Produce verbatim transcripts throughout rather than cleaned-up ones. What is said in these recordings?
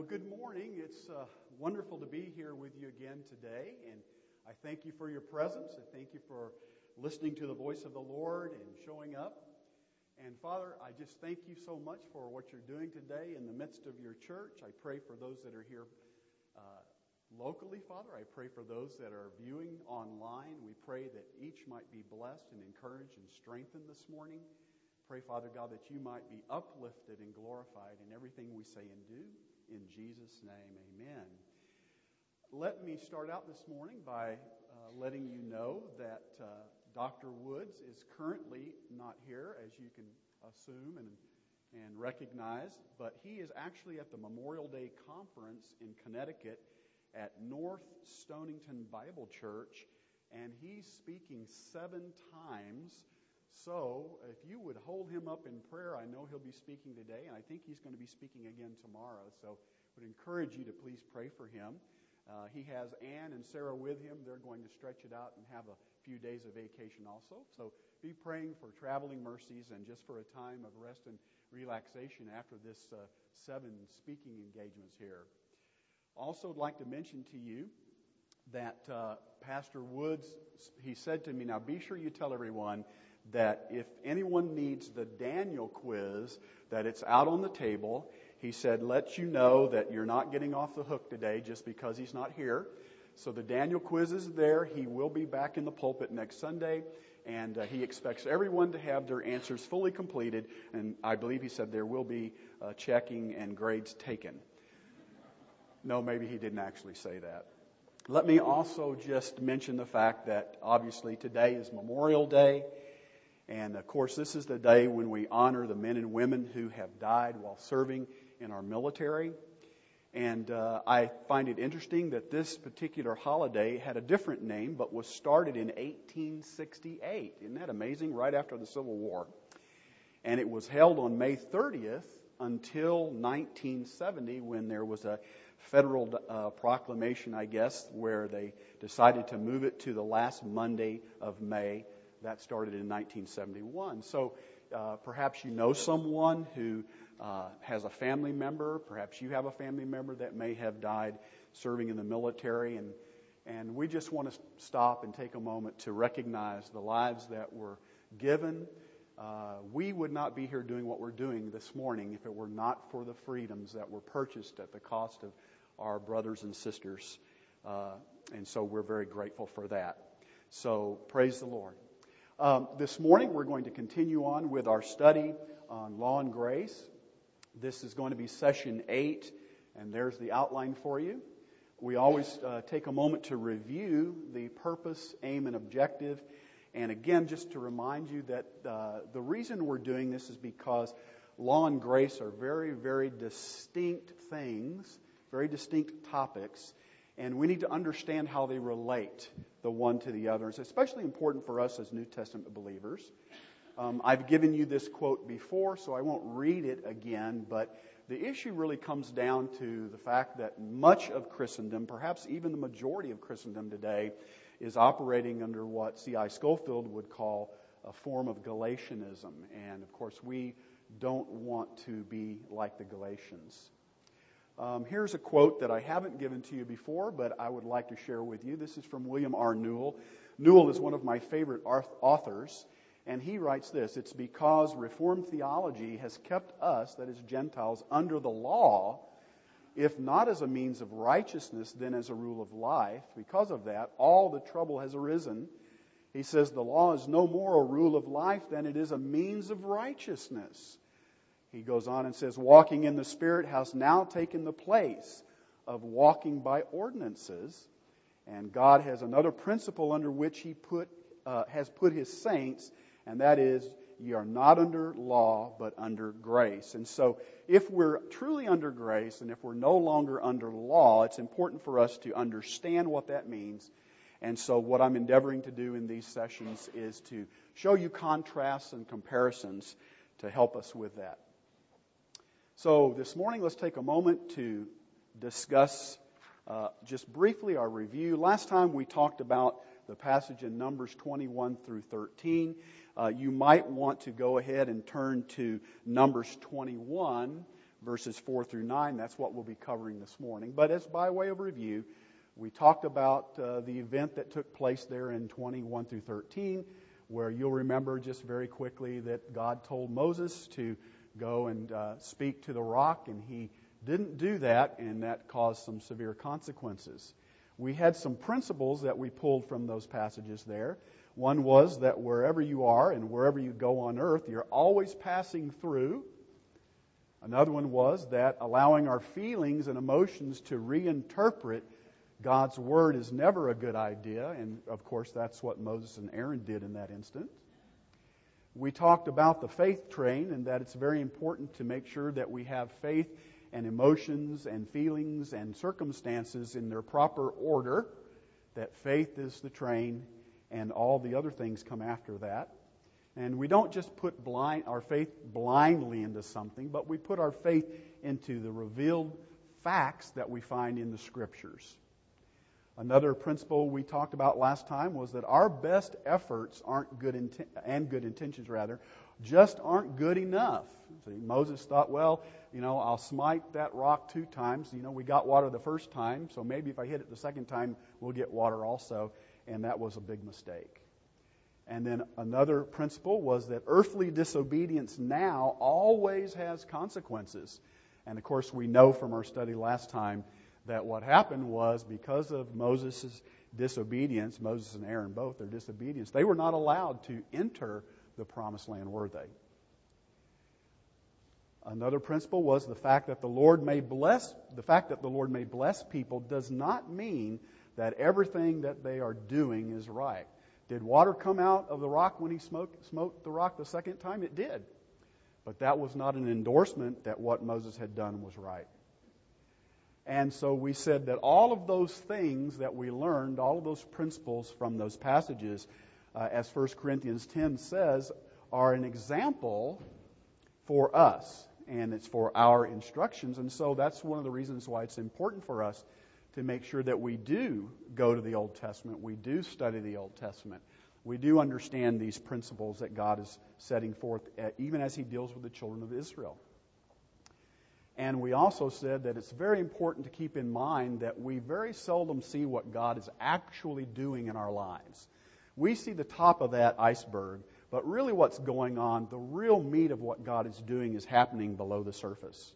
Well, good morning. It's uh, wonderful to be here with you again today, and I thank you for your presence. I thank you for listening to the voice of the Lord and showing up. And Father, I just thank you so much for what you're doing today in the midst of your church. I pray for those that are here uh, locally, Father. I pray for those that are viewing online. We pray that each might be blessed and encouraged and strengthened this morning. Pray, Father God, that you might be uplifted and glorified in everything we say and do. In Jesus' name, amen. Let me start out this morning by uh, letting you know that uh, Doctor Woods is currently not here, as you can assume and, and recognize, but he is actually at the Memorial Day Conference in Connecticut at North Stonington Bible Church, and he's speaking seven times. So if you would hold him up in prayer, I know he'll be speaking today, and I think he's going to be speaking again tomorrow. So I would encourage you to please pray for him. Uh, he has Ann and Sarah with him. They're going to stretch it out and have a few days of vacation also. So be praying for traveling mercies and just for a time of rest and relaxation after this uh, seven speaking engagements here. Also, I'd like to mention to you that uh, Pastor Woods, he said to me, now be sure you tell everyone that if anyone needs the Daniel quiz, that it's out on the table. He said, let you know that you're not getting off the hook today just because he's not here. So the Daniel quiz is there. He will be back in the pulpit next Sunday, and uh, he expects everyone to have their answers fully completed, and I believe he said there will be uh, checking and grades taken. No, maybe he didn't actually say that. Let me also just mention the fact that obviously today is Memorial Day. And, of course, this is the day when we honor the men and women who have died while serving in our military. And uh, I find it interesting that this particular holiday had a different name, but was started in eighteen sixty-eight. Isn't that amazing? Right after the Civil War. And it was held on May thirtieth until nineteen seventy, when there was a federal uh, proclamation, I guess, where they decided to move it to the last Monday of May. That started in nineteen seventy-one. So uh, perhaps you know someone who uh, has a family member. Perhaps you have a family member that may have died serving in the military. And, and we just want to stop and take a moment to recognize the lives that were given. Uh, we would not be here doing what we're doing this morning if it were not for the freedoms that were purchased at the cost of our brothers and sisters. Uh, and so we're very grateful for that. So praise the Lord. Um, this morning we're going to continue on with our study on Law and Grace. This is going to be session eight, and there's the outline for you. We always uh, take a moment to review the purpose, aim, and objective. And again, just to remind you that uh, the reason we're doing this is because law and grace are very, very distinct things, very distinct topics. And we need to understand how they relate the one to the other. It's especially important for us as New Testament believers. Um, I've given you this quote before, so I won't read it again, but the issue really comes down to the fact that much of Christendom, perhaps even the majority of Christendom today, is operating under what C I Scofield would call a form of Galatianism. And, of course, we don't want to be like the Galatians. Um, here's a quote that I haven't given to you before, but I would like to share with you. This is from William R. Newell. Newell is one of my favorite authors, and he writes this: it's because Reformed theology has kept us, that is Gentiles, under the law, if not as a means of righteousness, then as a rule of life. Because of that, all the trouble has arisen. He says the law is no more a rule of life than it is a means of righteousness. He goes on and says, walking in the Spirit has now taken the place of walking by ordinances, and God has another principle under which He put uh, has put His saints, and that is, ye are not under law, but under grace. And so, if we're truly under grace, and if we're no longer under law, it's important for us to understand what that means. And so what I'm endeavoring to do in these sessions is to show you contrasts and comparisons to help us with that. So this morning, let's take a moment to discuss uh, just briefly our review. Last time we talked about the passage in Numbers twenty-one through thirteen. Uh, you might want to go ahead and turn to Numbers twenty-one, verses four through nine. That's what we'll be covering this morning. But as by way of review, we talked about uh, the event that took place there in twenty-one through thirteen, where you'll remember just very quickly that God told Moses to go and uh, speak to the rock, and he didn't do that, and that caused some severe consequences. We had some principles that we pulled from those passages there. One was that wherever you are and wherever you go on earth, you're always passing through. Another one was that allowing our feelings and emotions to reinterpret God's Word is never a good idea, and of course that's what Moses and Aaron did in that instant. We talked about the faith train and that it's very important to make sure that we have faith and emotions and feelings and circumstances in their proper order, that faith is the train and all the other things come after that. And we don't just put blind our faith blindly into something, but we put our faith into the revealed facts that we find in the Scriptures. Another principle we talked about last time was that our best efforts aren't good inten- and good intentions rather, just aren't good enough. See, Moses thought, well, you know, I'll smite that rock two times. You know, we got water the first time, so maybe if I hit it the second time, we'll get water also. And that was a big mistake. And then another principle was that earthly disobedience now always has consequences. And of course, we know from our study last time that what happened was because of Moses' disobedience, Moses and Aaron both, their disobedience, they were not allowed to enter the promised land, were they? Another principle was the fact that the Lord may bless, the fact that the Lord may bless people does not mean that everything that they are doing is right. Did water come out of the rock when he smoked, smoked the rock the second time? It did. But that was not an endorsement that what Moses had done was right. And so we said that all of those things that we learned, all of those principles from those passages, uh, as First Corinthians ten says, are an example for us. And it's for our instructions. And so that's one of the reasons why it's important for us to make sure that we do go to the Old Testament, we do study the Old Testament, we do understand these principles that God is setting forth, even as He deals with the children of Israel. And we also said that it's very important to keep in mind that we very seldom see what God is actually doing in our lives. We see the top of that iceberg, but really what's going on, the real meat of what God is doing is happening below the surface.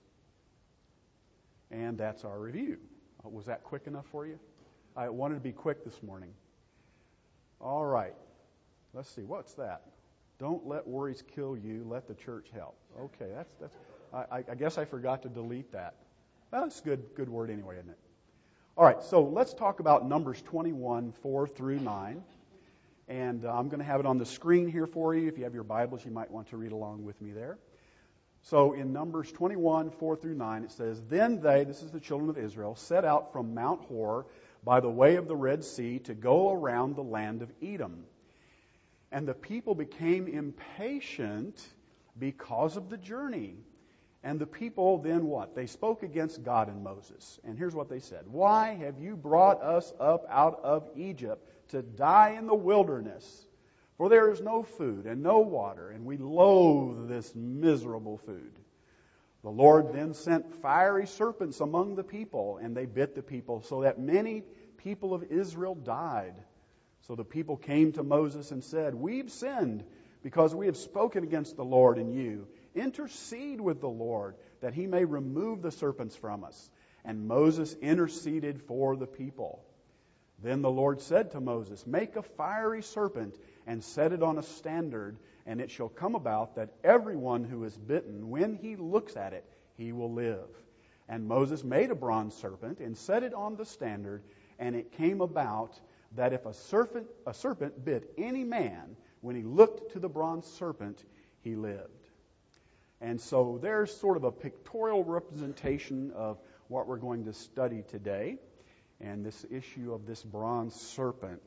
And that's our review. Was that quick enough for you? I wanted to be quick this morning. All right. Let's see. What's that? Don't let worries kill you. Let the church help. Okay. That's that's. I, I guess I forgot to delete that. Well, that's a good good word anyway, isn't it? All right. So let's talk about Numbers twenty-one, four through nine. And uh, I'm going to have it on the screen here for you. If you have your Bibles, you might want to read along with me there. So in Numbers twenty-one, four through nine, it says, Then they, this is the children of Israel, set out from Mount Hor by the way of the Red Sea to go around the land of Edom. And the people became impatient because of the journey. And the people then what? They spoke against God and Moses. And here's what they said. Why have you brought us up out of Egypt to die in the wilderness? For there is no food and no water, and we loathe this miserable food. The Lord then sent fiery serpents among the people, and they bit the people, so that many people of Israel died. So the people came to Moses and said, We've sinned because we have spoken against the Lord and you. Intercede with the Lord, that He may remove the serpents from us. And Moses interceded for the people. Then the Lord said to Moses, Make a fiery serpent and set it on a standard, and it shall come about that everyone who is bitten, when he looks at it, he will live. And Moses made a bronze serpent and set it on the standard, and it came about that if a serpent, a serpent bit any man, when he looked to the bronze serpent, he lived. And so there's sort of a pictorial representation of what we're going to study today, and this issue of this bronze serpent.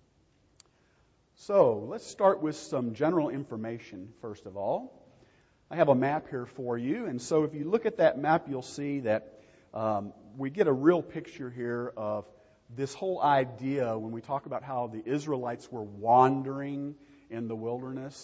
So let's start with some general information, first of all. I have a map here for you, and so if you look at that map, you'll see that um, we get a real picture here of this whole idea when we talk about how the Israelites were wandering in the wilderness.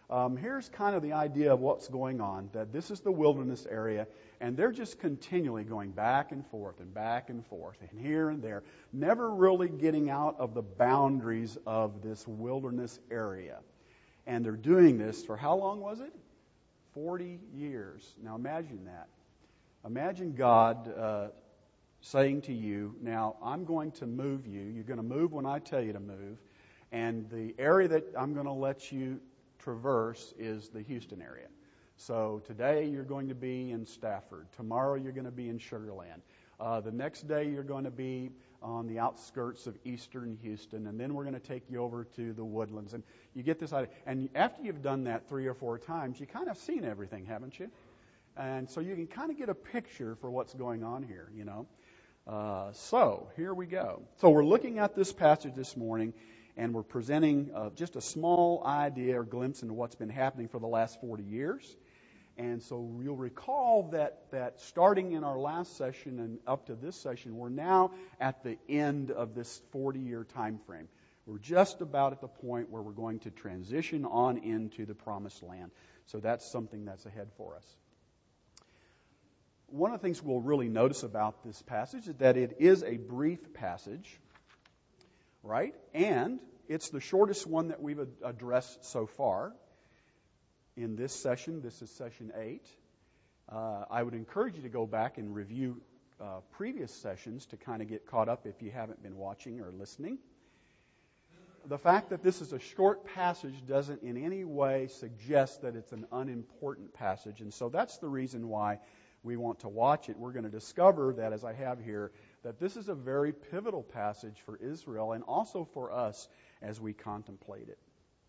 Um, here's kind of the idea of what's going on, that this is the wilderness area, and they're just continually going back and forth and back and forth and here and there, never really getting out of the boundaries of this wilderness area. And they're doing this for how long was it? forty years. Now imagine that. Imagine God uh, saying to you, now I'm going to move you. You're going to move when I tell you to move. And the area that I'm going to let you traverse is the Houston area. So today you're going to be in Stafford. Tomorrow you're going to be in Sugar Land. Uh, the next day you're going to be on the outskirts of eastern Houston, and then we're going to take you over to the Woodlands. And you get this idea. And after you've done that three or four times, you kind of seen everything, haven't you? And so you can kind of get a picture for what's going on here, you know. Uh, so here we go. So we're looking at this passage this morning, and we're presenting uh, just a small idea or glimpse into what's been happening for the last forty years. And so you'll recall that, that starting in our last session and up to this session, we're now at the end of this forty-year time frame. We're just about at the point where we're going to transition on into the Promised Land. So that's something that's ahead for us. One of the things we'll really notice about this passage is that it is a brief passage, right? And it's the shortest one that we've addressed so far. In this session, this is session eight. Uh, I would encourage you to go back and review uh, previous sessions to kind of get caught up if you haven't been watching or listening. The fact that this is a short passage doesn't in any way suggest that it's an unimportant passage, and so that's the reason why we want to watch it. We're going to discover that, as I have here, that this is a very pivotal passage for Israel and also for us as we contemplate it.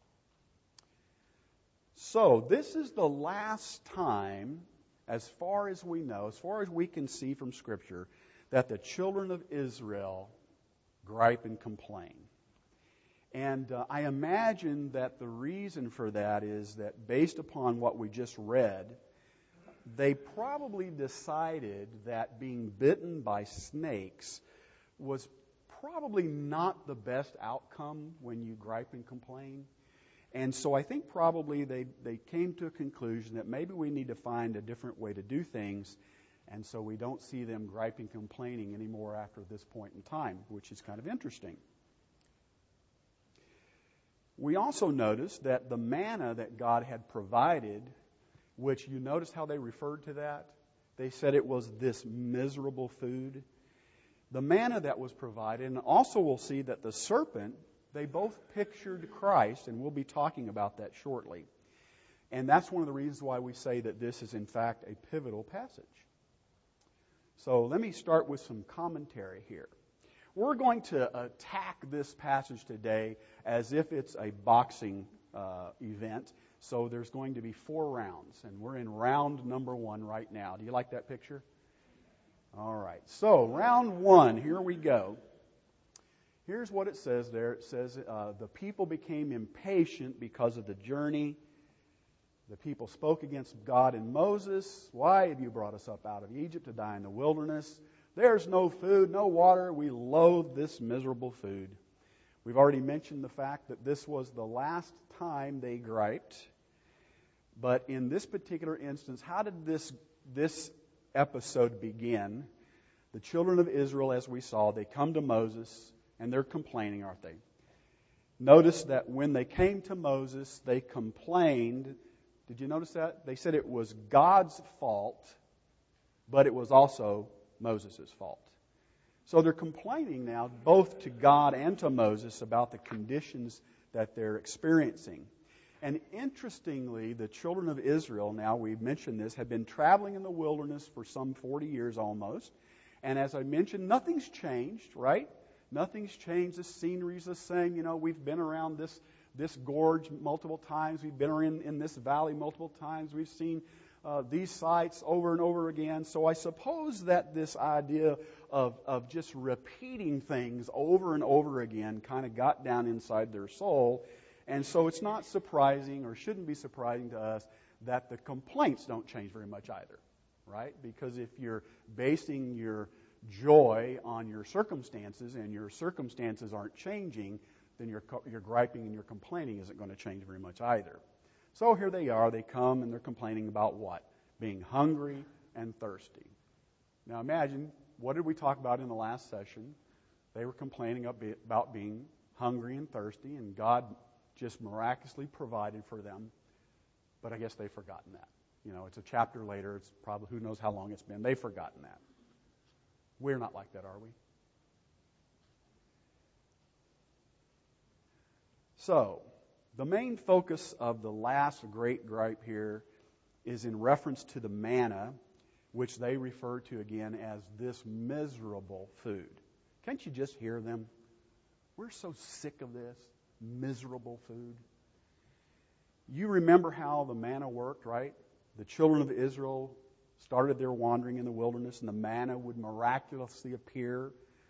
So, this is the last time, as far as we know, as far as we can see from Scripture, that the children of Israel gripe and complain. And uh, I imagine that the reason for that is that based upon what we just read, they probably decided that being bitten by snakes was probably not the best outcome when you gripe and complain. And so I think probably they, they came to a conclusion that maybe we need to find a different way to do things, and so we don't see them griping, complaining anymore after this point in time, which is kind of interesting. We also notice that the manna that God had provided, which you notice how they referred to that? They said it was this miserable food. The manna that was provided, and also we'll see that the serpent, they both pictured Christ, and we'll be talking about that shortly. And that's one of the reasons why we say that this is, in fact, a pivotal passage. So let me start with some commentary here. We're going to attack this passage today as if it's a boxing uh, event. So there's going to be four rounds, and we're in round number one right now. Do you like that picture? All right. So round one, here we go. Here's what it says there. It says, uh, the people became impatient because of the journey. The people spoke against God and Moses. Why have you brought us up out of Egypt to die in the wilderness? There's no food, no water. We loathe this miserable food. We've already mentioned the fact that this was the last time they griped. But in this particular instance, how did this, this episode begin? The children of Israel, as we saw, they come to Moses. And they're complaining, aren't they? Notice that when they came to Moses, they complained. Did you notice that? They said it was God's fault, but it was also Moses' fault. So they're complaining now both to God and to Moses about the conditions that they're experiencing. And interestingly, the children of Israel, now we've mentioned this, have been traveling in the wilderness for some forty years almost. And as I mentioned, nothing's changed, right? Nothing's changed. The scenery's the same. You know, we've been around this this gorge multiple times. We've been in, in this valley multiple times. We've seen uh, these sights over and over again. So I suppose that this idea of, of just repeating things over and over again kind of got down inside their soul. And so it's not surprising, or shouldn't be surprising to us, that the complaints don't change very much either, right? Because if you're basing your joy on your circumstances, and your circumstances aren't changing, then your your griping and your complaining isn't going to change very much either. So here they are. They come and they're complaining about what? Being hungry and thirsty. Now imagine, what did we talk about in the last session? They were complaining about being hungry and thirsty, and God just miraculously provided for them. But I guess they've forgotten that. You know, it's a chapter later. It's probably, who knows how long it's been. They've forgotten that. We're not like that, are we? So, the main focus of the last great gripe here is in reference to the manna, which they refer to again as this miserable food. Can't you just hear them? We're so sick of this miserable food. You remember how the manna worked, right? The children of Israel started their wandering in the wilderness, and the manna would miraculously appear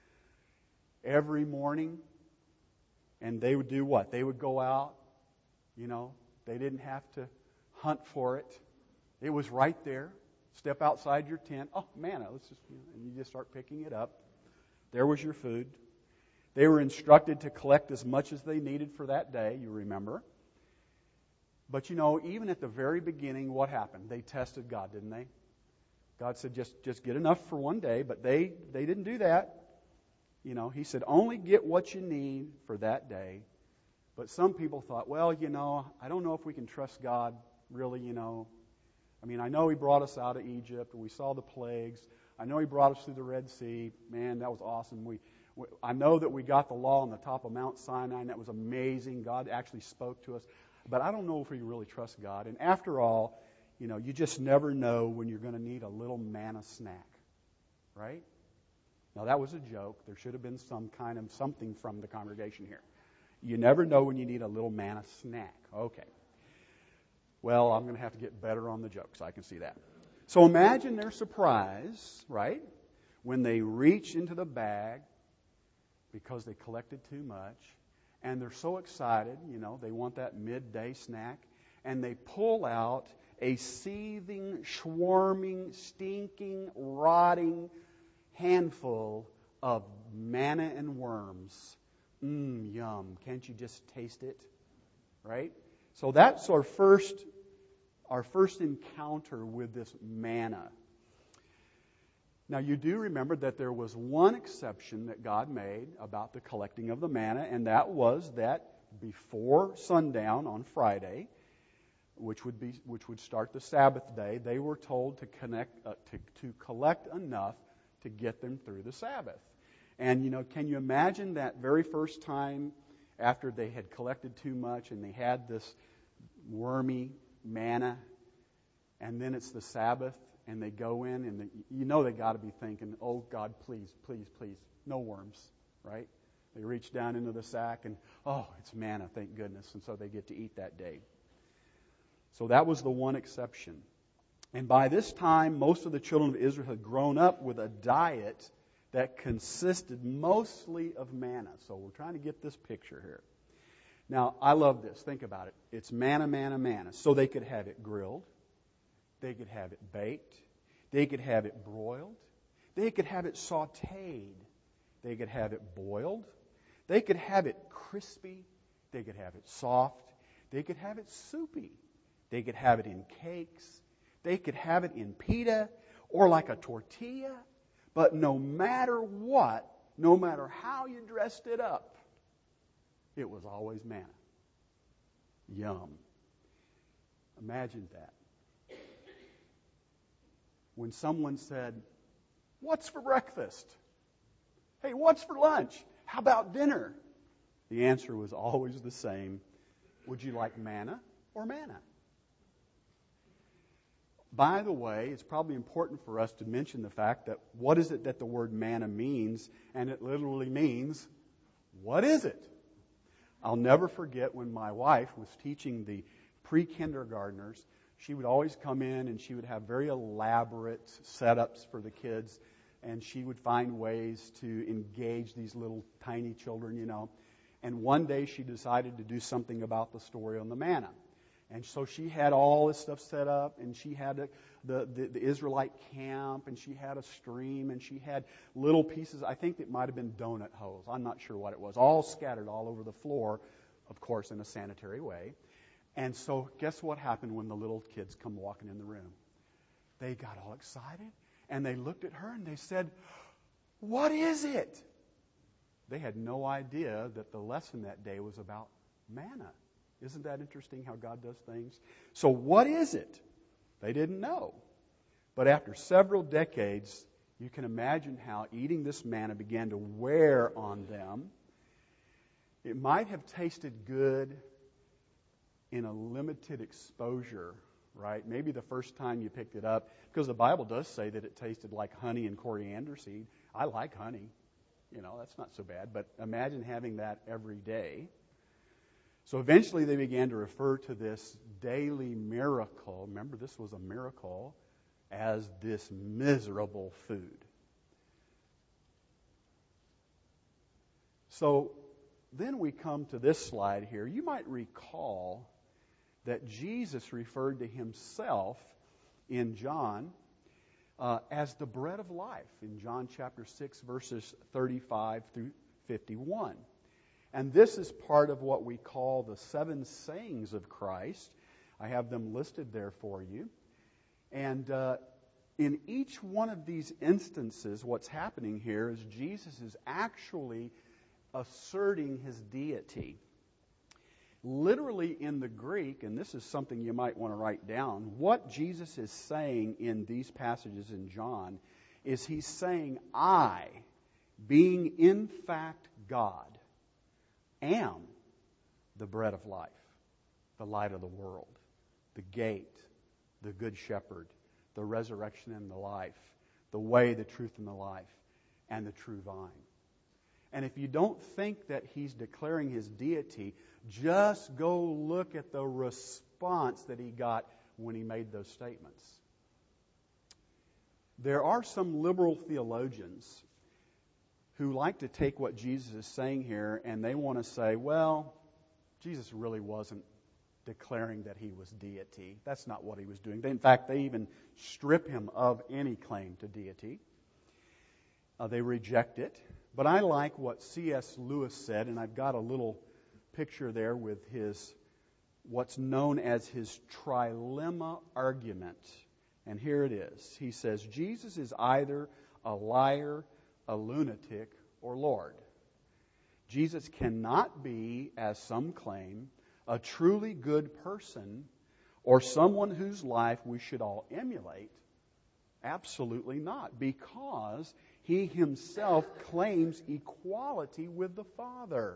every morning. And they would do what? They would go out, you know, they didn't have to hunt for it. It was right there. Step outside your tent. Oh, manna, let's just, you know, and you just start picking it up. There was your food. They were instructed to collect as much as they needed for that day, you remember. But you know, even at the very beginning, what happened? They tested God, didn't they? God said, just, just get enough for one day, but they, they didn't do that. You know, He said, only get what you need for that day. But some people thought, well, you know, I don't know if we can trust God, really, you know. I mean, I know He brought us out of Egypt, and we saw the plagues. I know He brought us through the Red Sea. Man, that was awesome. We, we I know that we got the law on the top of Mount Sinai, and that was amazing. God actually spoke to us. But I don't know if we really trust God. And after all, you know, you just never know when you're going to need a little manna snack, right? Now, that was a joke. There should have been some kind of something from the congregation here. You never know when you need a little manna snack. Okay. Well, I'm going to have to get better on the jokes. I can see that. So imagine their surprise, right, when they reach into the bag because they collected too much, and they're so excited, you know, they want that midday snack, and they pull out a seething, swarming, stinking, rotting handful of manna and worms. Mmm, yum. Can't you just taste it? Right? So that's our first, our first encounter with this manna. Now you do remember that there was one exception that God made about the collecting of the manna, and that was that before sundown on Friday, which would be which would start the Sabbath day, they were told to connect uh, to to collect enough to get them through the Sabbath. And, you know, can you imagine that very first time after they had collected too much and they had this wormy manna, and then it's the Sabbath, and they go in, and the, you know they got to be thinking, oh, God, please, please, please, no worms, right? They reach down into the sack, and, oh, it's manna, thank goodness, and so they get to eat that day. So that was the one exception. And by this time, most of the children of Israel had grown up with a diet that consisted mostly of manna. So we're trying to get this picture here. Now, I love this. Think about it. It's manna, manna, manna. So they could have it grilled. They could have it baked. They could have it broiled. They could have it sautéed. They could have it boiled. They could have it crispy. They could have it soft. They could have it soupy. They could have it in cakes. They could have it in pita or like a tortilla. But no matter what, no matter how you dressed it up, it was always manna. Yum. Imagine that. When someone said, what's for breakfast? Hey, what's for lunch? How about dinner? The answer was always the same. Would you like manna or manna? By the way, it's probably important for us to mention the fact that what is it that the word manna means? And it literally means, what is it? I'll never forget when my wife was teaching the pre-kindergartners. She would always come in and she would have very elaborate setups for the kids. And she would find ways to engage these little tiny children, you know. And one day she decided to do something about the story on the manna. And so she had all this stuff set up, and she had the, the, the, the Israelite camp, and she had a stream, and she had little pieces. I think it might have been donut holes. I'm not sure what it was. All scattered all over the floor, of course, in a sanitary way. And so guess what happened when the little kids come walking in the room? They got all excited, and they looked at her, and they said, "What is it?" They had no idea that the lesson that day was about manna. Isn't that interesting how God does things? So what is it? They didn't know. But after several decades, you can imagine how eating this manna began to wear on them. It might have tasted good in a limited exposure, right? Maybe the first time you picked it up, because the Bible does say that it tasted like honey and coriander seed. I like honey. You know, that's not so bad. But imagine having that every day. So eventually they began to refer to this daily miracle, remember this was a miracle, as this miserable food. So then we come to this slide here. You might recall that Jesus referred to himself in John uh, as the bread of life in John chapter six, verses thirty-five through fifty-one. And this is part of what we call the seven sayings of Christ. I have them listed there for you. And uh, in each one of these instances, what's happening here is Jesus is actually asserting his deity. Literally in the Greek, and this is something you might want to write down, what Jesus is saying in these passages in John is he's saying, I, being in fact God, am the bread of life, the light of the world, the gate, the good shepherd, the resurrection and the life, the way, the truth, and the life, and the true vine. And if you don't think that he's declaring his deity, just go look at the response that he got when he made those statements. There are some liberal theologians who like to take what Jesus is saying here and they want to say, well, Jesus really wasn't declaring that he was deity. That's not what he was doing. They, in fact, they even strip him of any claim to deity. Uh, they reject it. But I like what C S Lewis said, and I've got a little picture there with his, what's known as his trilemma argument. And here it is. He says, Jesus is either a liar, a lunatic, or Lord. Jesus cannot be, as some claim, a truly good person or someone whose life we should all emulate. Absolutely not, because he himself claims equality with the Father.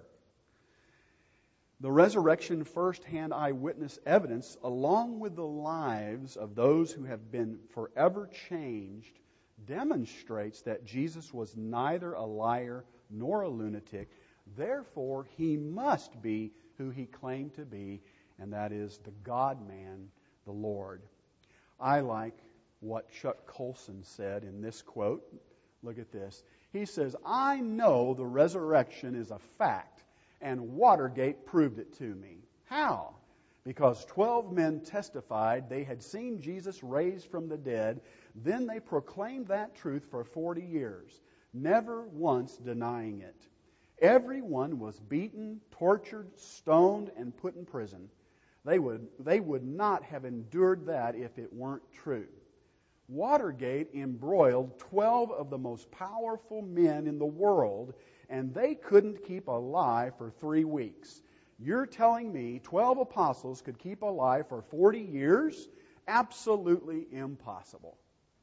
The resurrection first-hand eyewitness evidence, along with the lives of those who have been forever changed, demonstrates that Jesus was neither a liar nor a lunatic. Therefore, he must be who he claimed to be, and that is the God-man, the Lord. I like what Chuck Colson said in this quote. Look at this. He says, I know the resurrection is a fact, and Watergate proved it to me. How? Because twelve men testified they had seen Jesus raised from the dead. Then they proclaimed that truth for forty years, never once denying it. Everyone was beaten, tortured, stoned, and put in prison. They would, they would not have endured that if it weren't true. Watergate embroiled twelve of the most powerful men in the world, and they couldn't keep alive for three weeks. You're telling me twelve apostles could keep alive for forty years? Absolutely impossible.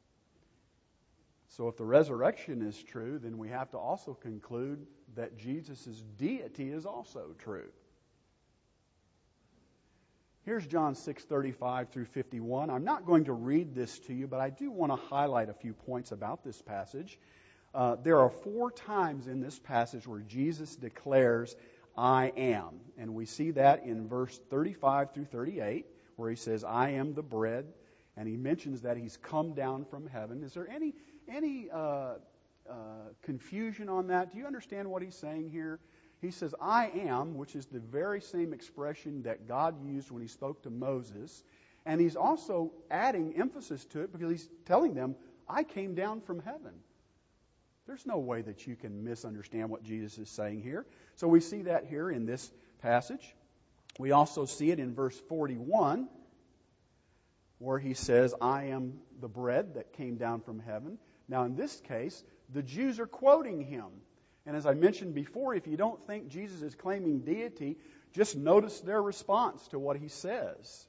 So if the resurrection is true, then we have to also conclude that Jesus' deity is also true. Here's John six thirty-five through fifty-one. I'm not going to read this to you, but I do want to highlight a few points about this passage. Uh, there are four times in this passage where Jesus declares, I am. And we see that in verse thirty-five through thirty-eight, where he says, I am the bread. And he mentions that he's come down from heaven. Is there any, any uh, uh, confusion on that? Do you understand what he's saying here? He says, I am, which is the very same expression that God used when he spoke to Moses. And he's also adding emphasis to it because he's telling them, I came down from heaven. There's no way that you can misunderstand what Jesus is saying here. So we see that here in this passage. We also see it in verse forty-one, where he says, I am the bread that came down from heaven. Now, in this case, the Jews are quoting him. And as I mentioned before, if you don't think Jesus is claiming deity, just notice their response to what he says.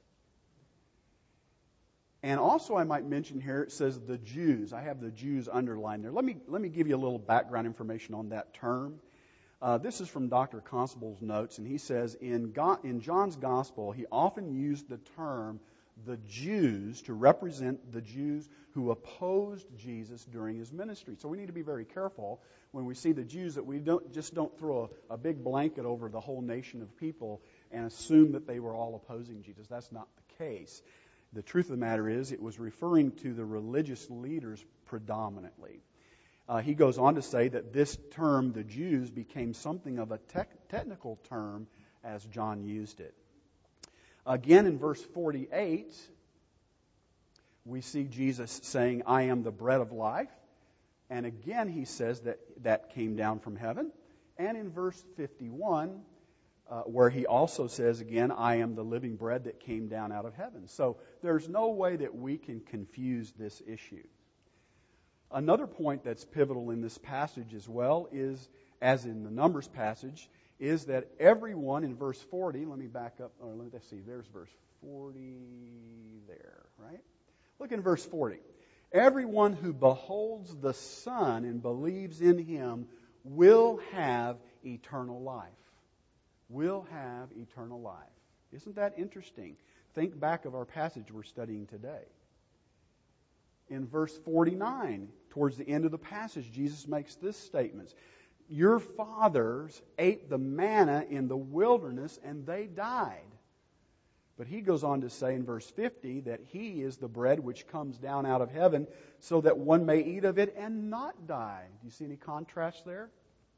And also I might mention here, it says the Jews. I have the Jews underlined there. Let me, let me give you a little background information on that term. Uh, this is from Doctor Constable's notes, and he says, in, God, in John's Gospel, he often used the term the Jews to represent the Jews who opposed Jesus during his ministry. So we need to be very careful when we see the Jews that we don't just don't throw a, a big blanket over the whole nation of people and assume that they were all opposing Jesus. That's not the case. The truth of the matter is it was referring to the religious leaders predominantly. Uh, he goes on to say that this term, the Jews, became something of a tech, technical term as John used it. Again, in verse forty-eight, we see Jesus saying, I am the bread of life. And again, he says that that came down from heaven. And in verse fifty-one, uh, where he also says again, I am the living bread that came down out of heaven. So there's no way that we can confuse this issue. Another point that's pivotal in this passage as well is, as in the Numbers passage, is that everyone in verse forty, let me back up, or let me see, there's verse forty there, right? Look in verse forty. Everyone who beholds the Son and believes in Him will have eternal life. Will have eternal life. Isn't that interesting? Think back of our passage we're studying today. In verse forty-nine, towards the end of the passage, Jesus makes this statement. Your fathers ate the manna in the wilderness and they died. But he goes on to say in verse fifty that He is the bread which comes down out of heaven so that one may eat of it and not die. Do you see any contrast there?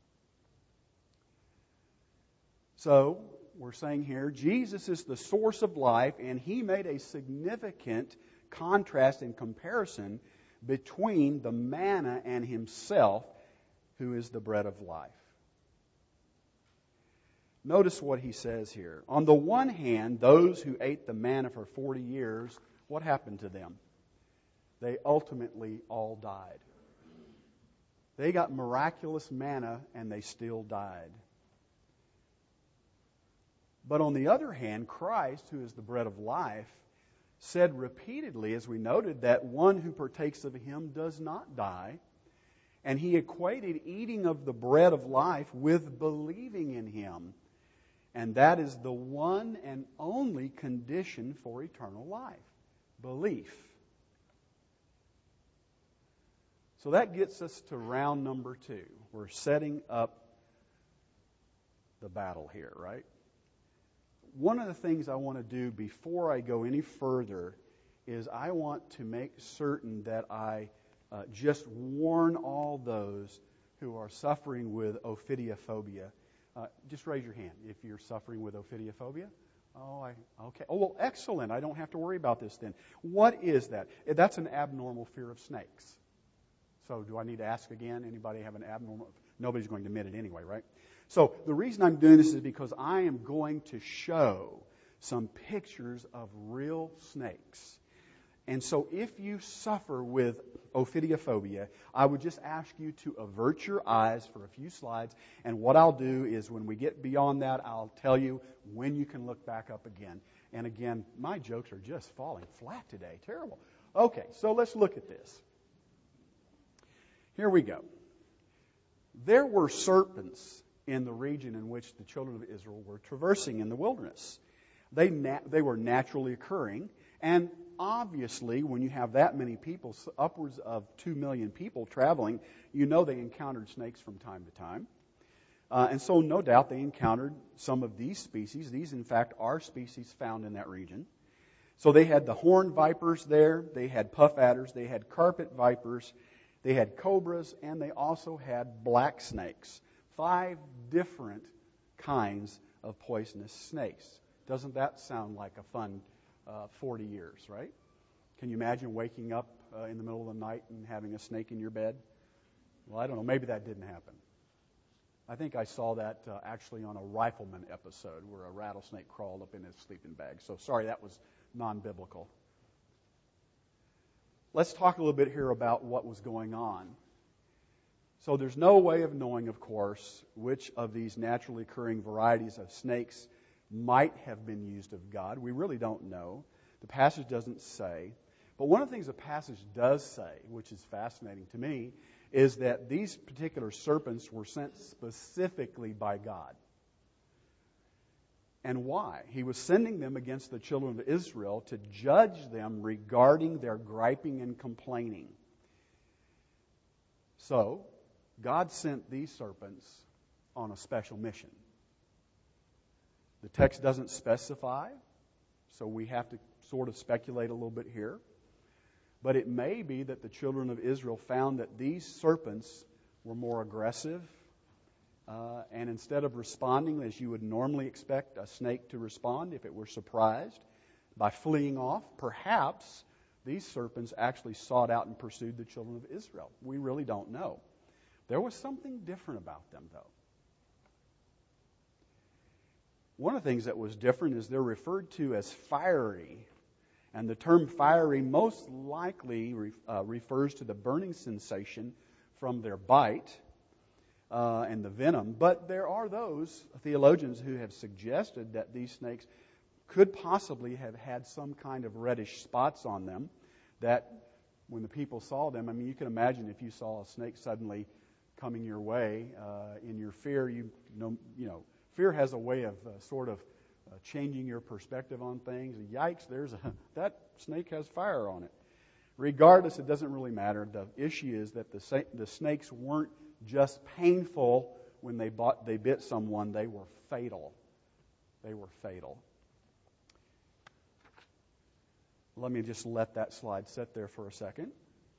So, we're saying here, Jesus is the source of life, and He made a significant contrast and comparison between the manna and Himself, who is the bread of life. Notice what he says here. On the one hand, those who ate the manna for forty years, what happened to them? They ultimately all died. They got miraculous manna and they still died. But on the other hand, Christ, who is the bread of life, said repeatedly, as we noted, that one who partakes of Him does not die. And He equated eating of the bread of life with believing in Him. And that is the one and only condition for eternal life. Belief. So that gets us to round number two. We're setting up the battle here, right? One of the things I want to do before I go any further is I want to make certain that I uh, just warn all those who are suffering with ophidiophobia. Uh, just raise your hand if you're suffering with ophidiophobia. Oh, I, okay. Oh, well, excellent. I don't have to worry about this then. What is that? That's an abnormal fear of snakes. So do I need to ask again? Anybody have an abnormal? Nobody's going to admit it anyway, right? So the reason I'm doing this is because I am going to show some pictures of real snakes. And so if you suffer with ophidiophobia, I would just ask you to avert your eyes for a few slides. And what I'll do is when we get beyond that, I'll tell you when you can look back up again. And again, my jokes are just falling flat today. Terrible. Okay, so let's look at this. Here we go. There were serpents in the region in which the children of Israel were traversing in the wilderness. They na- they were naturally occurring, and obviously when you have that many people, upwards of two million people traveling, you know they encountered snakes from time to time. Uh, and so no doubt they encountered some of these species. These, in fact, are species found in that region. So they had the horned vipers there, they had puff adders, they had carpet vipers, they had cobras, and they also had black snakes. Five different kinds of poisonous snakes. Doesn't that sound like a fun uh, forty years, right? Can you imagine waking up uh, in the middle of the night and having a snake in your bed? Well, I don't know. Maybe that didn't happen. I think I saw that uh, actually on a Rifleman episode where a rattlesnake crawled up in his sleeping bag. So sorry, that was non-biblical. Let's talk a little bit here about what was going on. So there's no way of knowing, of course, which of these naturally occurring varieties of snakes might have been used of God. We really don't know. The passage doesn't say. But one of the things the passage does say, which is fascinating to me, is that these particular serpents were sent specifically by God. And why? He was sending them against the children of Israel to judge them regarding their griping and complaining. So, God sent these serpents on a special mission. The text doesn't specify, so we have to sort of speculate a little bit here. But it may be that the children of Israel found that these serpents were more aggressive, uh, and instead of responding as you would normally expect a snake to respond if it were surprised, by fleeing off, perhaps these serpents actually sought out and pursued the children of Israel. We really don't know. There was something different about them, though. One of the things that was different is they're referred to as fiery. And the term fiery most likely re, uh, refers to the burning sensation from their bite uh, and the venom. But there are those theologians who have suggested that these snakes could possibly have had some kind of reddish spots on them that when the people saw them, I mean, you can imagine if you saw a snake suddenly coming your way uh, in your fear, you know, you know, fear has a way of uh, sort of Uh, changing your perspective on things. Yikes, there's a, that snake has fire on it. Regardless, it doesn't really matter. The issue is that the, the snakes weren't just painful when they, bought, they bit someone, they were fatal. They were fatal. Let me just let that slide sit there for a second.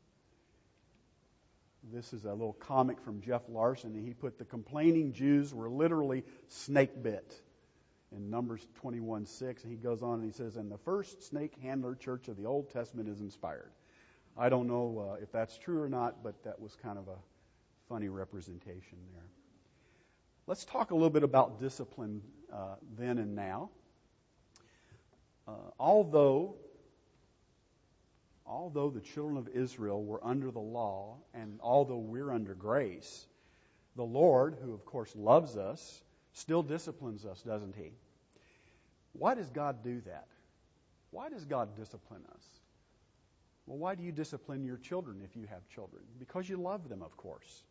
This is a little comic from Jeff Larson, and he put the complaining Jews were literally snake bit in Numbers twenty-one six, and he goes on and he says, and the first snake handler church of the Old Testament is inspired. I don't know uh, if that's true or not, but that was kind of a funny representation there. Let's talk a little bit about discipline uh, then and now. Uh, although, although the children of Israel were under the law, and although we're under grace, the Lord, who of course loves us, still disciplines us, doesn't He? Why does God do that? Why does God discipline us? Well, why do you discipline your children if you have children? Because you love them, of course.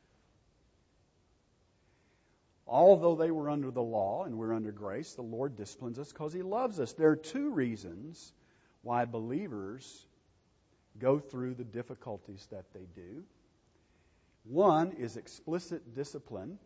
Although they were under the law and we're under grace, the Lord disciplines us because He loves us. There are two reasons why believers go through the difficulties that they do. One is explicit discipline.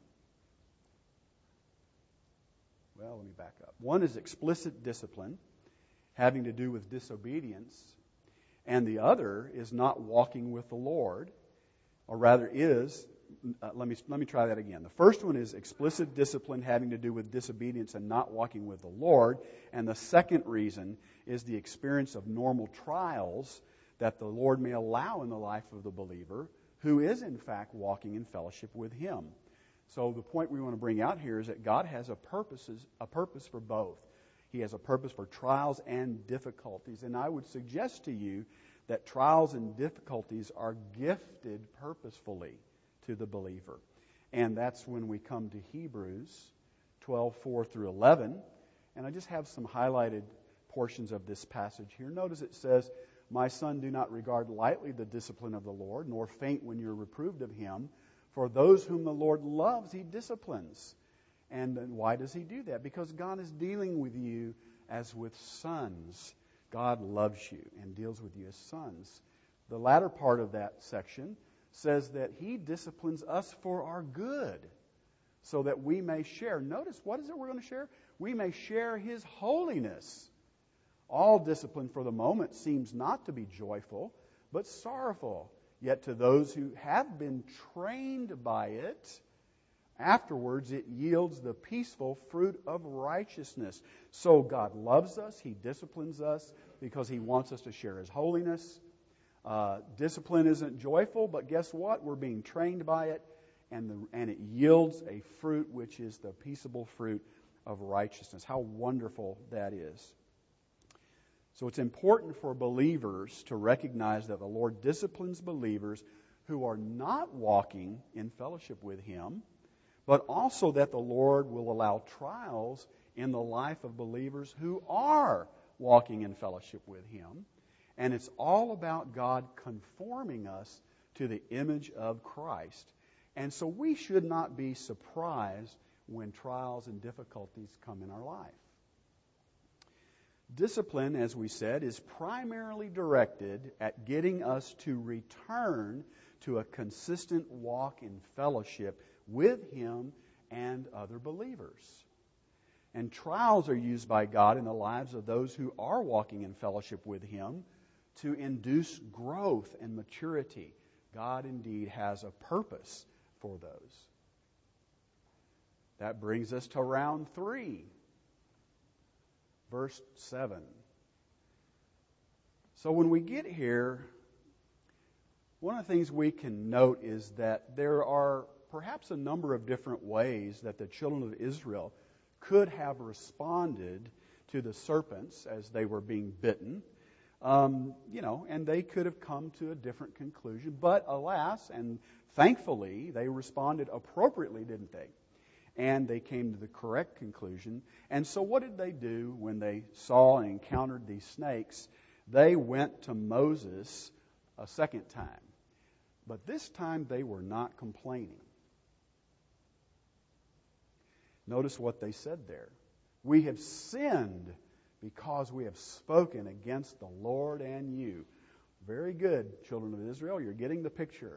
Well, let me back up. One is explicit discipline, having to do with disobedience, and the other is not walking with the Lord, or rather is, uh, let me let me try that again. The first one is explicit discipline having to do with disobedience and not walking with the Lord, and the second reason is the experience of normal trials that the Lord may allow in the life of the believer who is in fact walking in fellowship with Him. So the point we want to bring out here is that God has a purposes, a purpose for both. He has a purpose for trials and difficulties. And I would suggest to you that trials and difficulties are gifted purposefully to the believer. And that's when we come to Hebrews twelve, four through eleven. And I just have some highlighted portions of this passage here. Notice it says, my son, do not regard lightly the discipline of the Lord, nor faint when you're reproved of Him. For those whom the Lord loves, He disciplines. And why does He do that? Because God is dealing with you as with sons. God loves you and deals with you as sons. The latter part of that section says that He disciplines us for our good, so that we may share. Notice, what is it we're going to share? We may share His holiness. All discipline for the moment seems not to be joyful, but sorrowful. Yet to those who have been trained by it, afterwards it yields the peaceful fruit of righteousness. So God loves us. He disciplines us because He wants us to share His holiness. Uh, discipline isn't joyful, but guess what? We're being trained by it, and, the, and it yields a fruit which is the peaceable fruit of righteousness. How wonderful that is. So it's important for believers to recognize that the Lord disciplines believers who are not walking in fellowship with Him, but also that the Lord will allow trials in the life of believers who are walking in fellowship with Him. And it's all about God conforming us to the image of Christ. And so we should not be surprised when trials and difficulties come in our life. Discipline, as we said, is primarily directed at getting us to return to a consistent walk in fellowship with Him and other believers. And trials are used by God in the lives of those who are walking in fellowship with Him to induce growth and maturity. God indeed has a purpose for those. That brings us to round three. Verse seven. So when we get here, one of the things we can note is that there are perhaps a number of different ways that the children of Israel could have responded to the serpents as they were being bitten. Um, you know, and they could have come to a different conclusion. But alas, and thankfully, they responded appropriately, didn't they? And they came to the correct conclusion. And so what did they do when they saw and encountered these snakes? They went to Moses a second time. But this time they were not complaining. Notice what they said there. We have sinned because we have spoken against the Lord and you. Very good, children of Israel. You're getting the picture.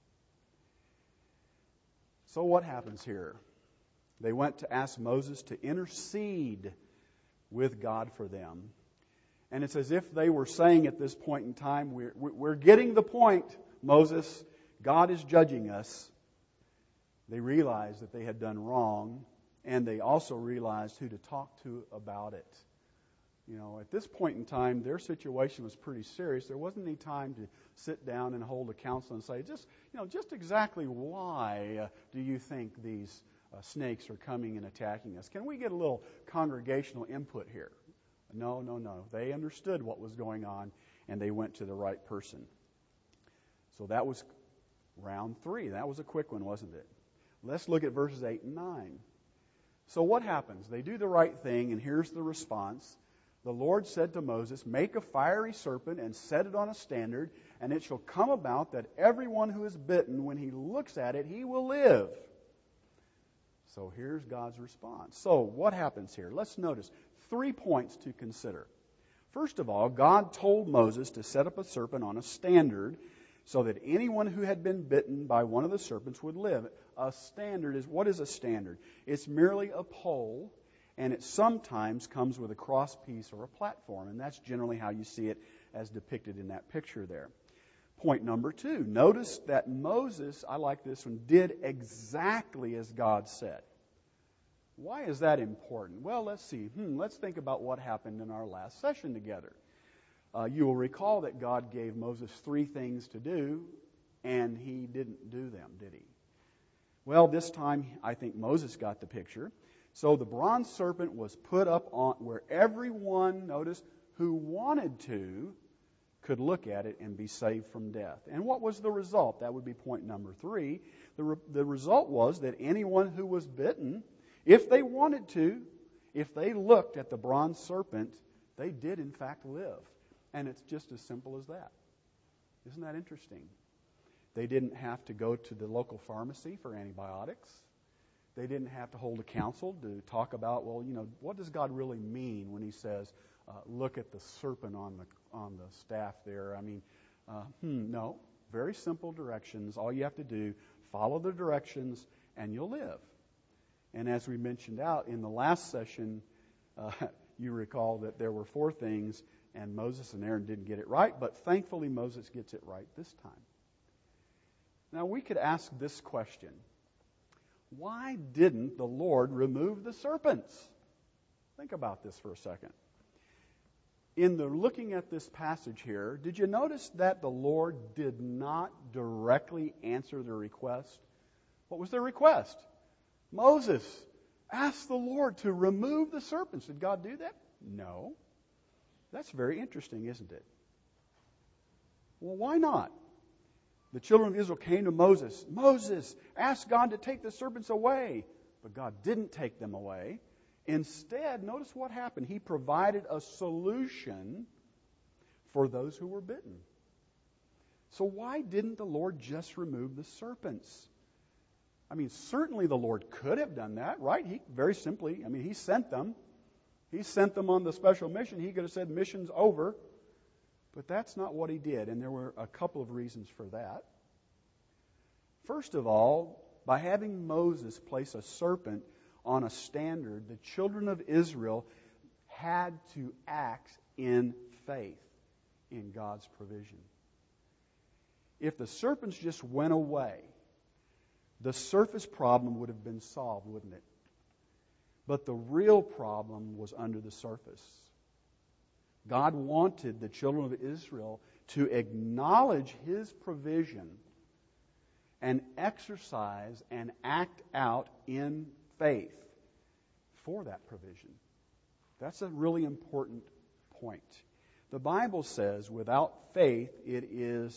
So what happens here? They went to ask Moses to intercede with God for them. And it's as if they were saying at this point in time, we're, we're getting the point, Moses. God is judging us. They realized that they had done wrong, and they also realized who to talk to about it. You know, at this point in time, their situation was pretty serious. There wasn't any time to sit down and hold a council and say, just, you know, just exactly why uh, do you think these Uh, snakes are coming and attacking us? Can we get a little congregational input here? No, no, no. They understood what was going on, and they went to the right person. So that was round three. That was a quick one, wasn't it? Let's look at verses eight and nine. So what happens? They do the right thing, and here's the response. The Lord said to Moses, "Make a fiery serpent and set it on a standard, and it shall come about that everyone who is bitten, when he looks at it, he will live." So here's God's response. So what happens here? Let's notice three points to consider. First of all, God told Moses to set up a serpent on a standard so that anyone who had been bitten by one of the serpents would live. A standard is, what is a standard? It's merely a pole, and it sometimes comes with a cross piece or a platform, and that's generally how you see it as depicted in that picture there. Point number two, notice that Moses, I like this one, did exactly as God said. Why is that important? Well, let's see. Hmm, let's think about what happened in our last session together. Uh, you will recall that God gave Moses three things to do, and he didn't do them, did he? Well, this time, I think Moses got the picture. So the bronze serpent was put up on where everyone, notice, who wanted to could look at it and be saved from death. And what was the result? That would be point number three. The, re- the result was that anyone who was bitten, if they wanted to, if they looked at the bronze serpent, they did in fact live. And it's just as simple as that. Isn't that interesting? They didn't have to go to the local pharmacy for antibiotics. They didn't have to hold a council to talk about, well, you know, what does God really mean when he says, uh, look at the serpent on the on the staff there? I mean, uh, hmm, no. Very simple directions. All you have to do, follow the directions, and you'll live. And as we mentioned out in the last session, uh, you recall that there were four things, and Moses and Aaron didn't get it right, but thankfully Moses gets it right this time. Now we could ask this question. Why didn't the Lord remove the serpents? Think about this for a second. In the looking at this passage here, did you notice that the Lord did not directly answer the request? What was their request? Moses, ask the Lord to remove the serpents. Did God do that? No. That's very interesting, isn't it? Well, why not? The children of Israel came to Moses. Moses, ask God to take the serpents away. But God didn't take them away. Instead, notice what happened. He provided a solution for those who were bitten. So why didn't the Lord just remove the serpents? I mean, certainly the Lord could have done that, right? He very simply, I mean, He sent them. He sent them on the special mission. He could have said, mission's over. But that's not what He did, and there were a couple of reasons for that. First of all, by having Moses place a serpent on a standard, the children of Israel had to act in faith in God's provision. If the serpents just went away, the surface problem would have been solved, wouldn't it? But the real problem was under the surface. God wanted the children of Israel to acknowledge His provision and exercise and act out in faith for that provision. That's a really important point. The Bible says without faith it is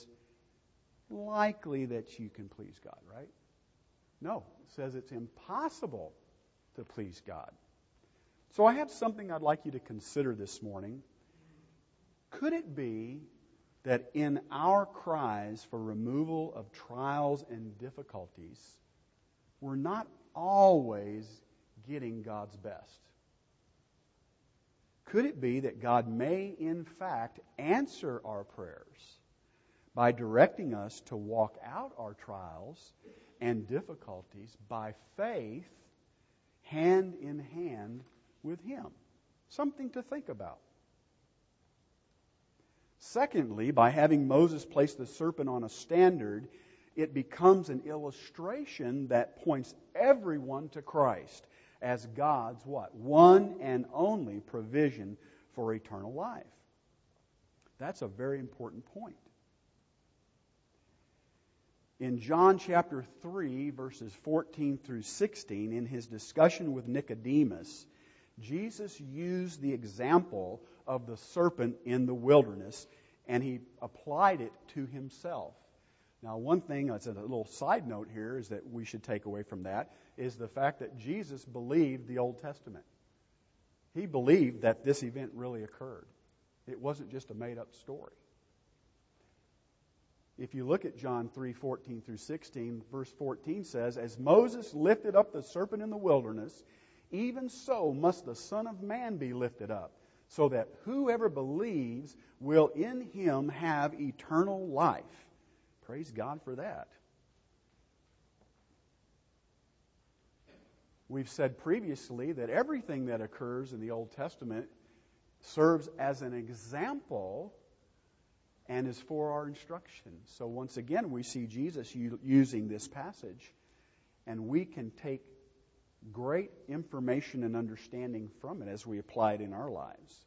likely that you can please God, right? No, it says it's impossible to please God. So I have something I'd like you to consider this morning. Could it be that in our cries for removal of trials and difficulties, we're not always getting God's best? Could it be that God may, in fact, answer our prayers by directing us to walk out our trials and difficulties by faith, hand in hand with Him? Something to think about. Secondly, by having Moses place the serpent on a standard, it becomes an illustration that points everyone to Christ as God's what? One and only provision for eternal life. That's a very important point. In John chapter three, verses fourteen through sixteen, in His discussion with Nicodemus, Jesus used the example of the serpent in the wilderness, and He applied it to Himself. Now, one thing, as a little side note here, is that we should take away from that, is the fact that Jesus believed the Old Testament. He believed that this event really occurred. It wasn't just a made-up story. If you look at John three, fourteen through sixteen, verse fourteen says, "As Moses lifted up the serpent in the wilderness, even so must the Son of Man be lifted up, so that whoever believes will in Him have eternal life." Praise God for that. We've said previously that everything that occurs in the Old Testament serves as an example and is for our instruction. So once again, we see Jesus u- using this passage, and we can take great information and understanding from it as we apply it in our lives.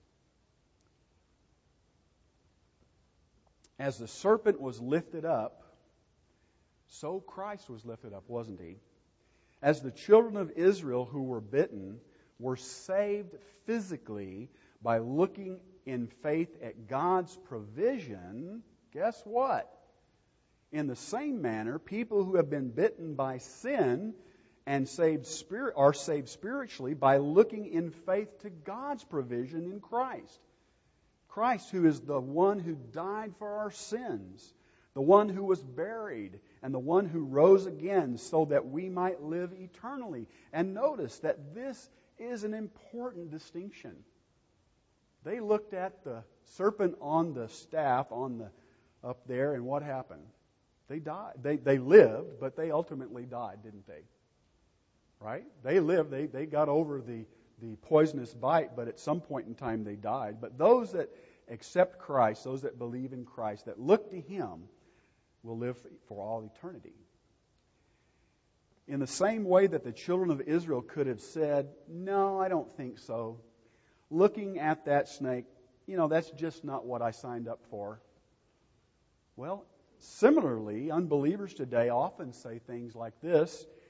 As the serpent was lifted up, so Christ was lifted up, wasn't He? As the children of Israel who were bitten were saved physically by looking in faith at God's provision, guess what? In the same manner, people who have been bitten by sin and saved spirit are saved spiritually by looking in faith to God's provision in Christ. Christ, who is the one who died for our sins, the one who was buried, and the one who rose again so that we might live eternally. And notice that this is an important distinction. They looked at the serpent on the staff on the up there, and what happened? They died. They they lived, but they ultimately died, didn't they? Right? They lived. They they got over the the poisonous bite, but at some point in time they died. But those that accept Christ, those that believe in Christ, that look to Him, will live for all eternity. In the same way that the children of Israel could have said, "No, I don't think so. Looking at that snake, you know, that's just not what I signed up for." Well, similarly, unbelievers today often say things like this: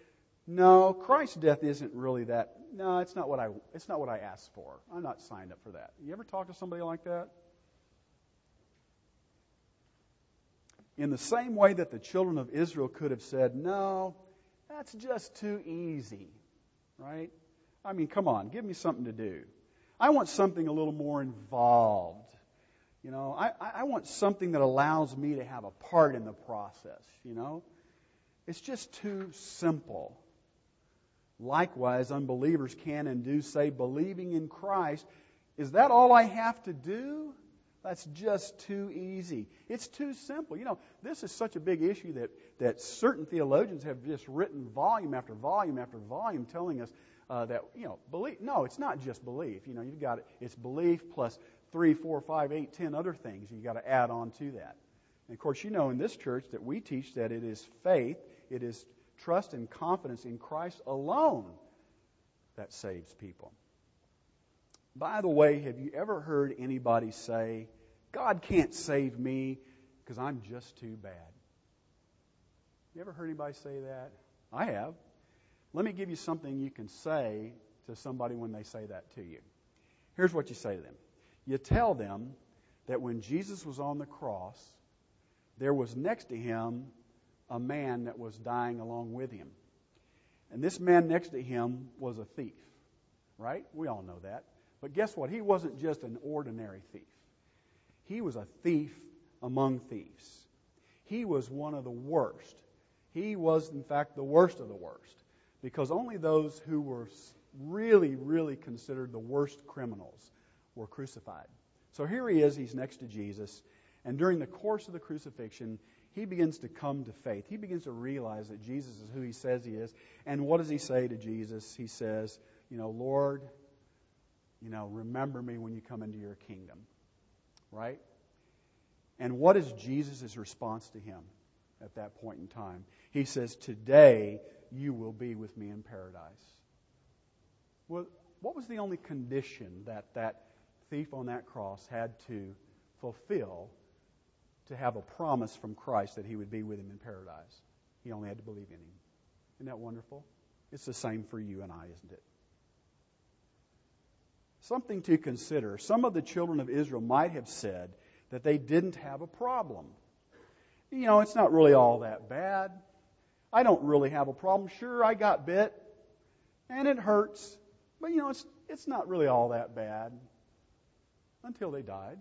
no, Christ's death isn't really that. No, it's not what I. It's not what I asked for. I'm not signed up for that. You ever talk to somebody like that? In the same way that the children of Israel could have said, no, that's just too easy, right? I mean, come on, give me something to do. I want something a little more involved. You know, I, I want something that allows me to have a part in the process, you know. It's just too simple. Likewise, unbelievers can and do say, believing in Christ, is that all I have to do? That's just too easy. It's too simple. You know, this is such a big issue that, that certain theologians have just written volume after volume after volume telling us uh, that, you know, belief. No, it's not just belief. You know, you've got it. It's belief plus three, four, five, eight, ten other things you've got to add on to that. And of course, you know in this church that we teach that it is faith, it is trust and confidence in Christ alone that saves people. By the way, have you ever heard anybody say, God can't save me because I'm just too bad? You ever heard anybody say that? I have. Let me give you something you can say to somebody when they say that to you. Here's what you say to them. You tell them that when Jesus was on the cross, there was next to him a man that was dying along with him. And this man next to him was a thief, right? We all know that. But guess what? He wasn't just an ordinary thief. He was a thief among thieves. He was one of the worst. He was, in fact, the worst of the worst. Because only those who were really, really considered the worst criminals were crucified. So here he is. He's next to Jesus. And during the course of the crucifixion, he begins to come to faith. He begins to realize that Jesus is who he says he is. And what does he say to Jesus? He says, you know, Lord, you know, remember me when you come into your kingdom. Right? And what is Jesus' response to him at that point in time? He says, today you will be with me in paradise. Well, what was the only condition that that thief on that cross had to fulfill to have a promise from Christ that he would be with him in paradise? He only had to believe in him. Isn't that wonderful? It's the same for you and I, isn't it? Something to consider. Some of the children of Israel might have said that they didn't have a problem. You know, it's not really all that bad. I don't really have a problem. Sure, I got bit, and it hurts, but you know, it's it's not really all that bad until they died.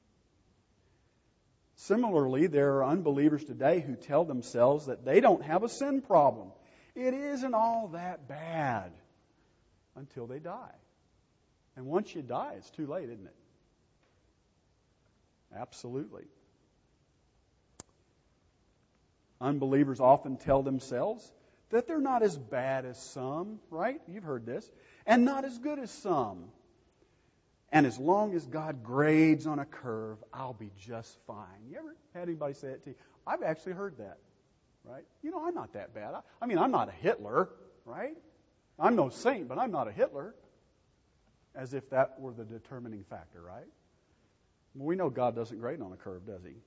Similarly, there are unbelievers today who tell themselves that they don't have a sin problem. It isn't all that bad until they die. And once you die, it's too late, isn't it? Absolutely. Unbelievers often tell themselves that they're not as bad as some, right? You've heard this. And not as good as some. And as long as God grades on a curve, I'll be just fine. You ever had anybody say it to you? I've actually heard that, right? You know, I'm not that bad. I, I mean, I'm not a Hitler, right? I'm no saint, but I'm not a Hitler. As if that were the determining factor, right? Well, we know God doesn't grade on a curve, does he?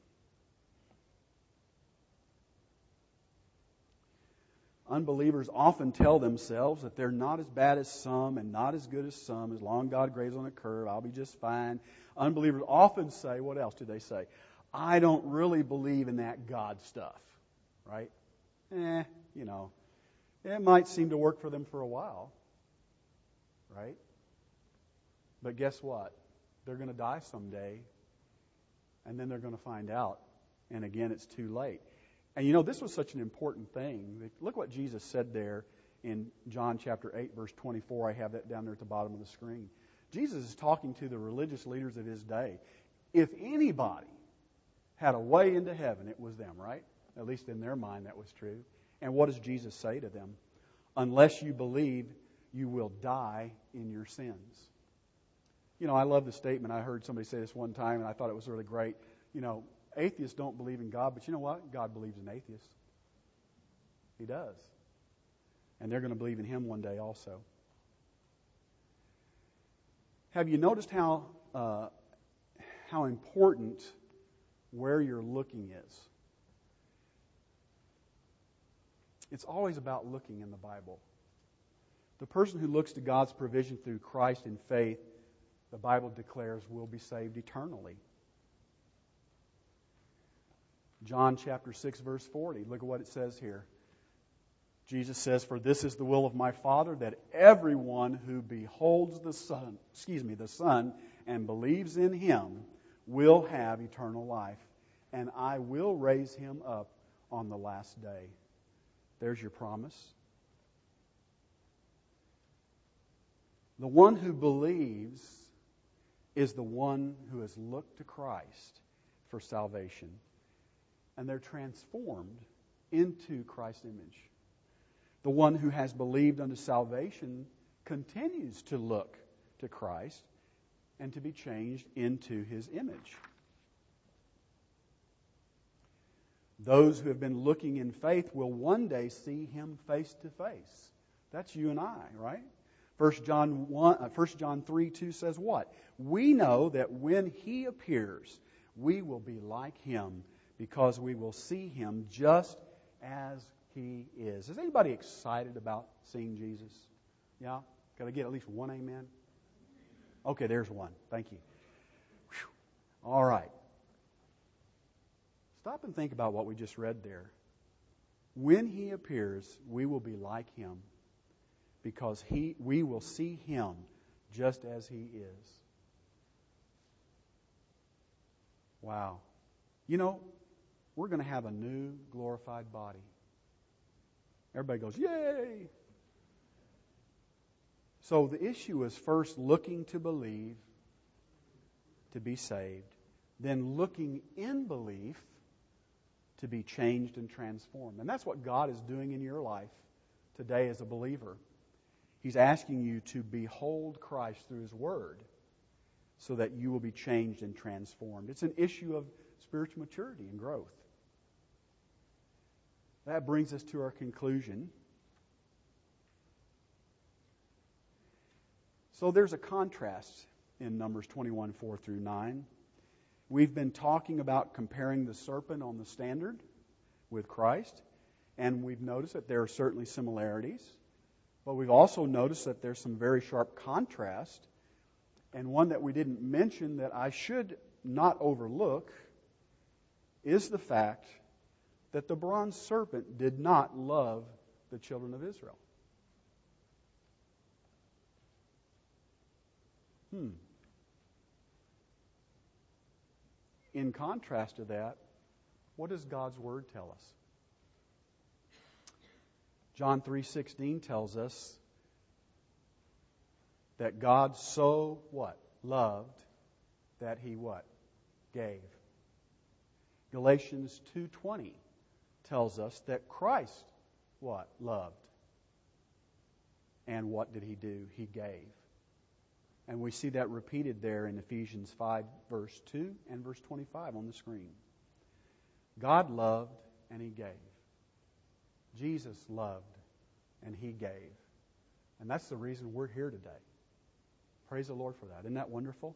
Unbelievers often tell themselves that they're not as bad as some and not as good as some. As long as God grades on a curve, I'll be just fine. Unbelievers often say, what else do they say? I don't really believe in that God stuff, right? Eh, you know, it might seem to work for them for a while, right? But guess what? They're going to die someday, and then they're going to find out. And again, it's too late. And you know, this was such an important thing. Look what Jesus said there in John chapter eight, verse twenty-four. I have that down there at the bottom of the screen. Jesus is talking to the religious leaders of his day. If anybody had a way into heaven, it was them, right? At least in their mind, that was true. And what does Jesus say to them? Unless you believe, you will die in your sins. You know, I love the statement. I heard somebody say this one time, and I thought it was really great. You know, atheists don't believe in God, but you know what? God believes in atheists. He does. And they're going to believe in him one day also. Have you noticed how uh, how important where you're looking is? It's always about looking in the Bible. The person who looks to God's provision through Christ in faith, the Bible declares, will be saved eternally. John chapter six, verse forty. Look at what it says here. Jesus says, "For this is the will of my Father, that everyone who beholds the Son, excuse me, the Son, and believes in Him, will have eternal life, and I will raise him up on the last day." There's your promise. The one who believes is the one who has looked to Christ for salvation, and they're transformed into Christ's image. The one who has believed unto salvation continues to look to Christ and to be changed into His image. Those who have been looking in faith will one day see Him face to face. That's you and I, right? First John one, uh, First John three two says what? We know that when He appears, we will be like Him, because we will see Him just as He is. Is anybody excited about seeing Jesus? Yeah? Got to get at least one amen? Okay, there's one. Thank you. Whew. All right. Stop and think about what we just read there. When He appears, we will be like Him, because he, we will see Him just as He is. Wow. You know, we're going to have a new glorified body. Everybody goes, yay! So the issue is first looking to believe, to be saved, then looking in belief to be changed and transformed. And that's what God is doing in your life today as a believer. He's asking you to behold Christ through His Word so that you will be changed and transformed. It's an issue of spiritual maturity and growth. That brings us to our conclusion. So there's a contrast in Numbers twenty-one, four through nine. We've been talking about comparing the serpent on the standard with Christ, and we've noticed that there are certainly similarities, but we've also noticed that there's some very sharp contrast, and one that we didn't mention that I should not overlook is the fact that the bronze serpent did not love the children of Israel. Hmm. In contrast to that, what does God's Word tell us? John three sixteen tells us that God so what? Loved that He what? Gave. Galatians two twenty tells us that Christ what? Loved. And what did He do? He gave. And we see that repeated there in Ephesians five, verse two and verse twenty-five on the screen. God loved and He gave. Jesus loved and He gave. And that's the reason we're here today. Praise the Lord for that. Isn't that wonderful?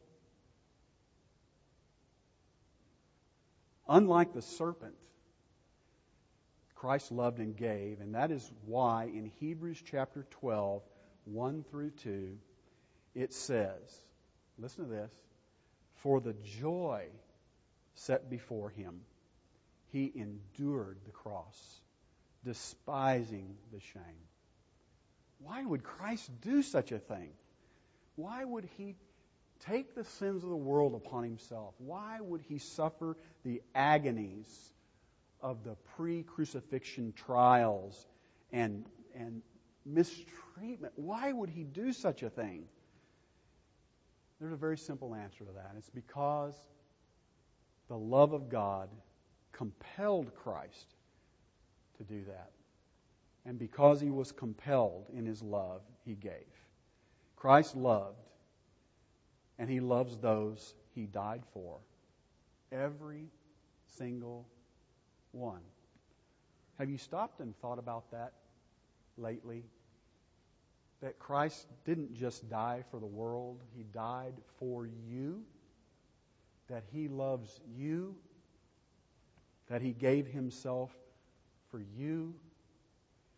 Unlike the serpent, Christ loved and gave, and that is why in Hebrews chapter twelve, one through two, it says, listen to this, for the joy set before Him, He endured the cross, despising the shame. Why would Christ do such a thing? Why would He take the sins of the world upon Himself? Why would He suffer the agonies of the pre-crucifixion trials and, and mistreatment? Why would He do such a thing? There's a very simple answer to that. It's because the love of God compelled Christ to do that. And because He was compelled in His love, He gave. Christ loved, and He loves those He died for. Every single one. Have you stopped and thought about that lately? That Christ didn't just die for the world, He died for you, that He loves you, that He gave Himself for you,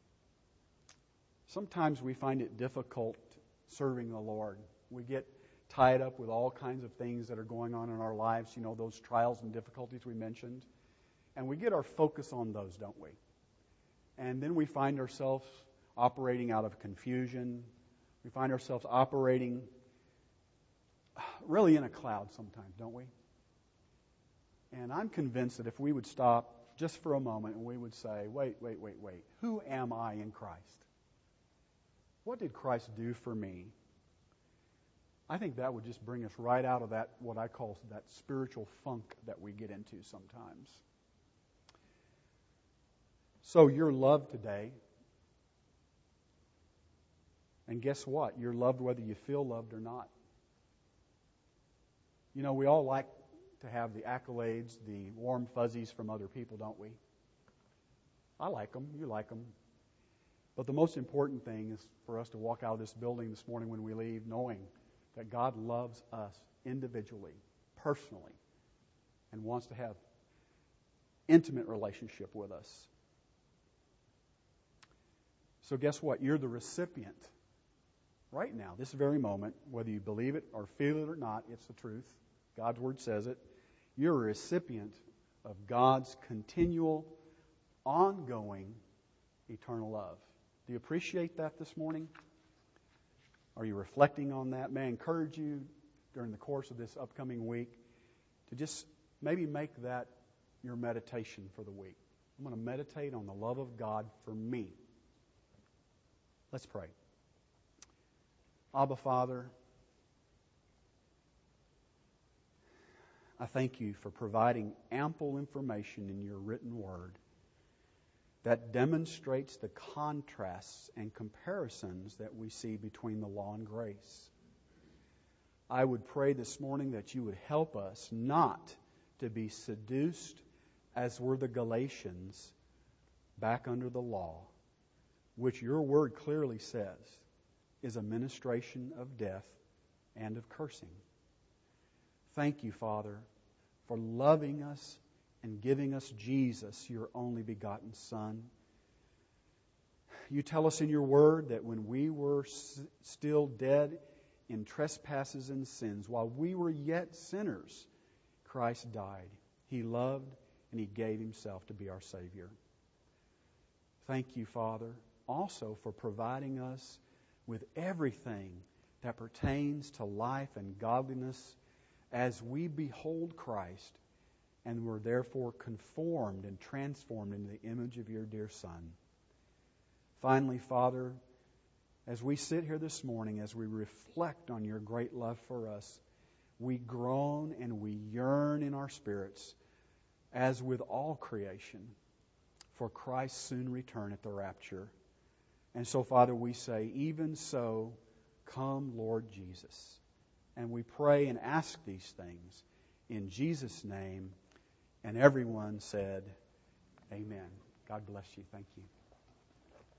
Sometimes we find it difficult serving the Lord. We get tied up with all kinds of things that are going on in our lives, you know, those trials and difficulties we mentioned. And we get our focus on those, don't we? And then we find ourselves operating out of confusion. We find ourselves operating really in a cloud sometimes, don't we? And I'm convinced that if we would stop just for a moment and we would say, wait, wait, wait, wait, who am I in Christ? What did Christ do for me? I think that would just bring us right out of that, what I call that spiritual funk that we get into sometimes. So you're loved today. And guess what? You're loved whether you feel loved or not. You know, we all like to have the accolades, the warm fuzzies from other people, don't we? I like them. You like them. But the most important thing is for us to walk out of this building this morning when we leave knowing that God loves us individually, personally, and wants to have intimate relationship with us. So guess what? You're the recipient right now, this very moment, whether you believe it or feel it or not, it's the truth. God's Word says it. You're a recipient of God's continual, ongoing, eternal love. Do you appreciate that this morning? Are you reflecting on that? May I encourage you during the course of this upcoming week to just maybe make that your meditation for the week. I'm going to meditate on the love of God for me. Let's pray. Abba, Father, I thank you for providing ample information in your written word that demonstrates the contrasts and comparisons that we see between the law and grace. I would pray this morning that you would help us not to be seduced as were the Galatians back under the law, which your word clearly says is a ministration of death and of cursing. Thank you, Father, for loving us and giving us Jesus, your only begotten Son. You tell us in your word that when we were s- still dead in trespasses and sins, while we were yet sinners, Christ died. He loved and He gave Himself to be our Savior. Thank you, Father, also for providing us with everything that pertains to life and godliness as we behold Christ and were therefore conformed and transformed into the image of your dear Son. Finally, Father, as we sit here this morning, as we reflect on your great love for us, we groan and we yearn in our spirits, as with all creation, for Christ's soon return at the rapture. And so, Father, we say, even so, come, Lord Jesus. And we pray and ask these things in Jesus' name. And everyone said, amen. God bless you. Thank you.